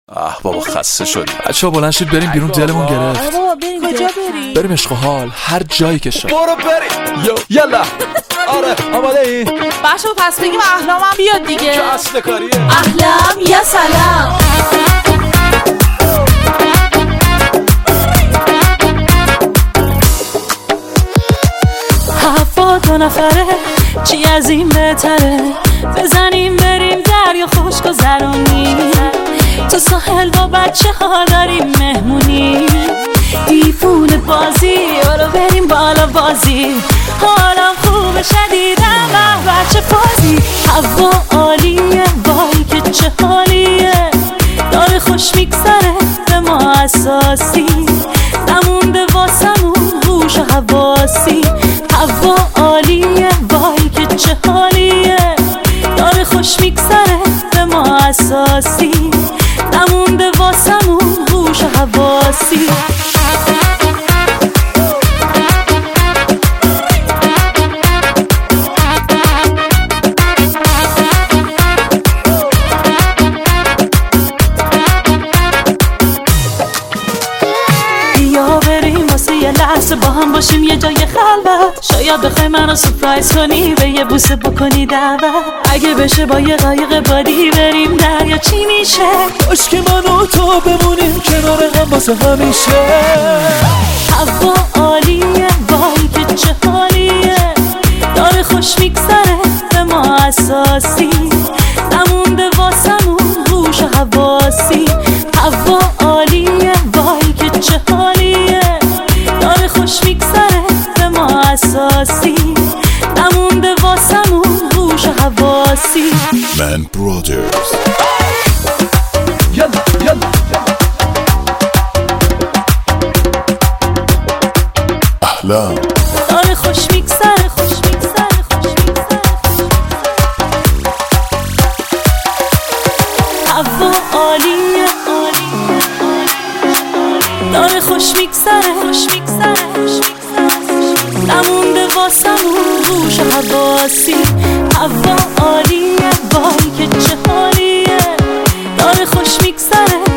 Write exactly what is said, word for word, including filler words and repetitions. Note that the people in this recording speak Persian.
آه بابا خسته شدیم. بچه‌ها بلند شید بریم بیرون، دلمون گرفت. آره بابا بریم. کجا بریم؟ بریم عشق و حال، هر جایی که شد. برو بریم. یو یلا. آره آماده ای؟ بچه‌ها پس بگیم احلامم بیاد دیگه. چه اصل کاریه؟ احلام یا سلام. هفت دو نفره چی از این بهتره، بزنیم بریم دریا خوش گذرونی، تو ساحل با بچه ها داریم مهمونی، دیفون بازی برو بریم بالا بازی، حالم خوب شدیدم و بچه بازی، هوا عالیه وای که چه حالیه، داره خوش میگذره به ما اساسی، نمونده واسمون هوش و حواسی، هوا عالیه وای که چه حالیه، داره خوش میگذره به ما اساسی، نمونده واسمون هوش و حواسی. لحظه با هم باشیم یه جای خلوت، شاید بخوای منو سورپرایز کنی، به یه بوسه بکنی دعوت، اگه بشه با یه قایق بادی بریم دریا چی میشه، باش که من و تو بمونیم کنار هم واسه همیشه، هوا عالیه وای که چه حالیه، داره خوش میگذره به ما اساسی، نمونده واسمون هوش و حواسی، هوا عالیه وای که چه حالیه، داره خوش میگذره به ما اساسی، نمونده واسمون هوش و حواسی. من برادرز یلا یلا احلام داره خوش میگذره خوش میگذره خوش میگذره، هوا عالیه عالیه، داره خوش میگذره خوش میگذره خوش میگذره، نمونده واسمون هوش و حواسی، هوا عالیه وای که چه حالیه، داره خوش میگذره